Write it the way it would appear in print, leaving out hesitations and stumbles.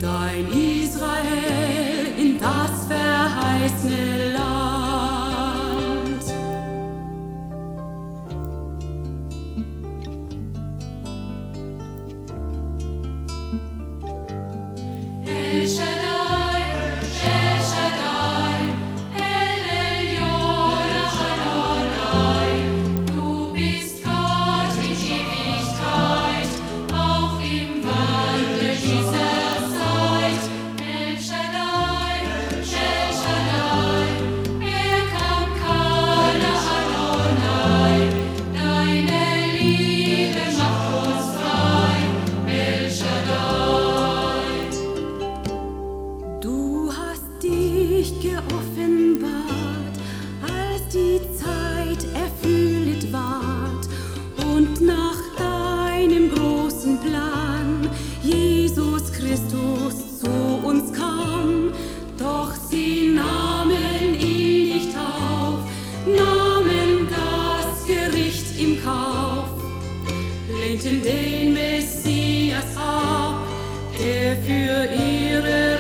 dein Israel in das verheißene Land. El Shaddai, El Shaddai, El Elyon Adonai, du bist Gott in Ewigkeit, auch im Wandel dieser Zeit. El Shaddai, El Shaddai, Erkamkana Adonai, deine Liebe macht uns frei. El Shaddai. Du hast dich geoffenbart, als die Zeit erfüllt ward und nach deinem großen Plan Jesus Christus zu uns kam. Doch sie nahmen ihn nicht auf, nahmen das Gericht im Kauf, lehnten den Messias ab, der für ihre